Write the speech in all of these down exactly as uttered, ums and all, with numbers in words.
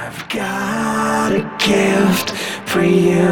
I've got a gift for you.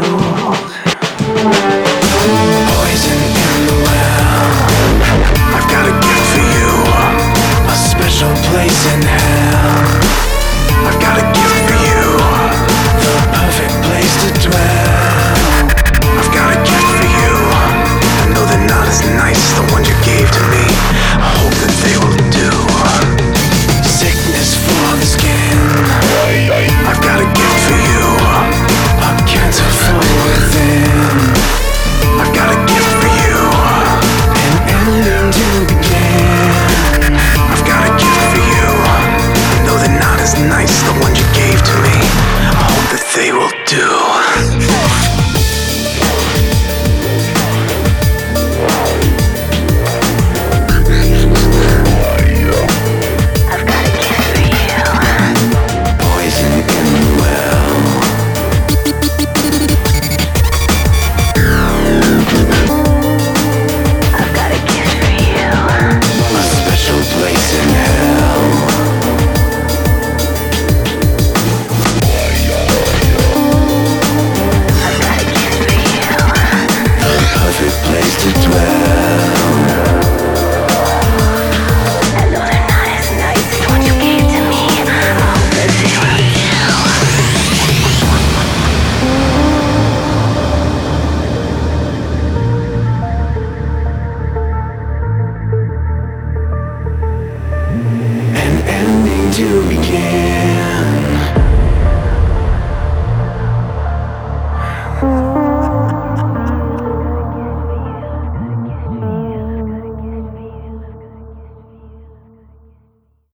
Poison in the well. I've got a gift for you. A special place in hell. I've got a gift for you. The perfect place to dwell. I've got a gift for you. I know they're not as nice as the ones you gave to me. I hope that they will do. Sickness for the skin. I've got a gift for you. A cancer from within. I've got a gift for you. An ending to begin. I've got a gift for you. I know they're not as nice as the ones you gave to me. I hope that they will do. To begin.